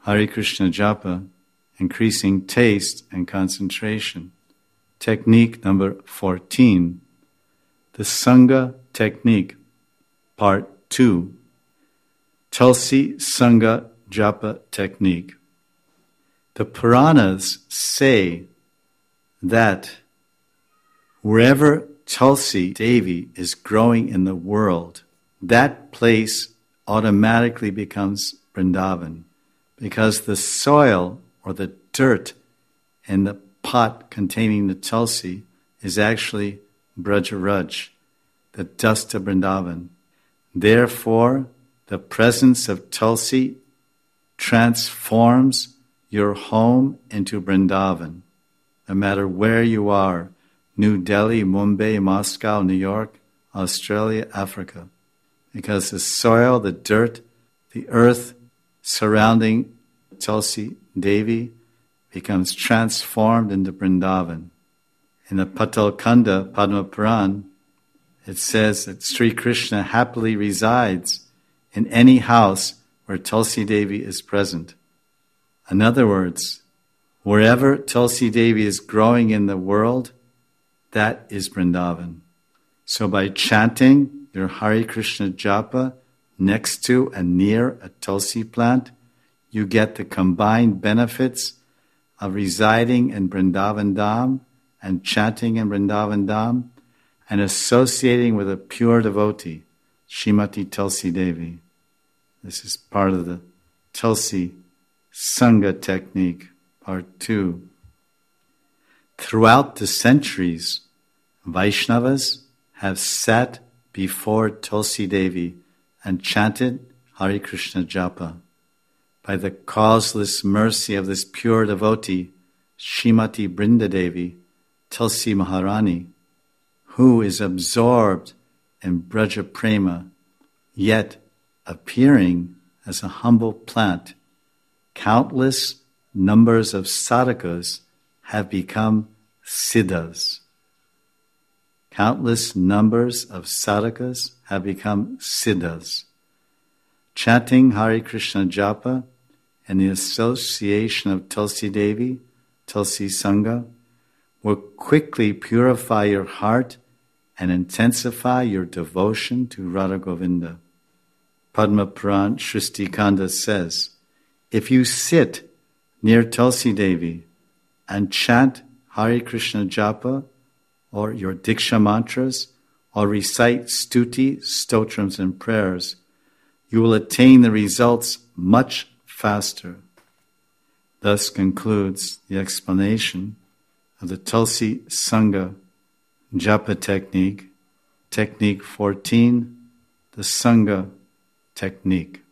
Hare Krishna Japa, increasing taste and concentration. Technique number 14, the Sangha Technique, Part 2, Tulsi Sangha Japa Technique. The Puranas say that wherever Tulsi Devi is growing in the world, that place automatically becomes Vrindavan, because the soil or the dirt in the pot containing the Tulsi is actually Brajaraj, the dust of Vrindavan. Therefore, the presence of Tulsi transforms your home into Vrindavan, no matter where you are, New Delhi, Mumbai, Moscow, New York, Australia, Africa, because the soil, the dirt, the earth surrounding Tulsi Devi becomes transformed into Vrindavan. In the Patalkanda Padma Puran, it says that Sri Krishna happily resides in any house where Tulsi Devi is present. In other words, wherever Tulsi Devi is growing in the world, that is Vrindavan. So by chanting your Hare Krishna Japa next to and near a Tulsi plant, you get the combined benefits of residing in Vrindavan Dham and chanting in Vrindavan Dham and associating with a pure devotee, Srimati Tulsi Devi. This is part of the Tulsi Sangha Technique, Part 2. Throughout the centuries, Vaishnavas have sat before Tulsi Devi and chanted Hare Krishna Japa. By the causeless mercy of this pure devotee, Srimati Brinda Devi, Tulsi Maharani, who is absorbed in Braja Prema, yet appearing as a humble plant, countless numbers of sadhakas have become siddhas. Countless numbers of sadhakas have become siddhas. Chanting Hare Krishna Japa and the association of Tulsi Devi, Tulsi Sangha, will quickly purify your heart and intensify your devotion to Radha Govinda. Padma Puran Shristi Kanda says, if you sit near Tulsi Devi and chant Hare Krishna Japa or your Diksha mantras or recite stuti, stotrams and prayers, you will attain the results much faster. Thus concludes the explanation of the Tulsi Sangha Japa Technique, Technique 14, the Sangha Technique.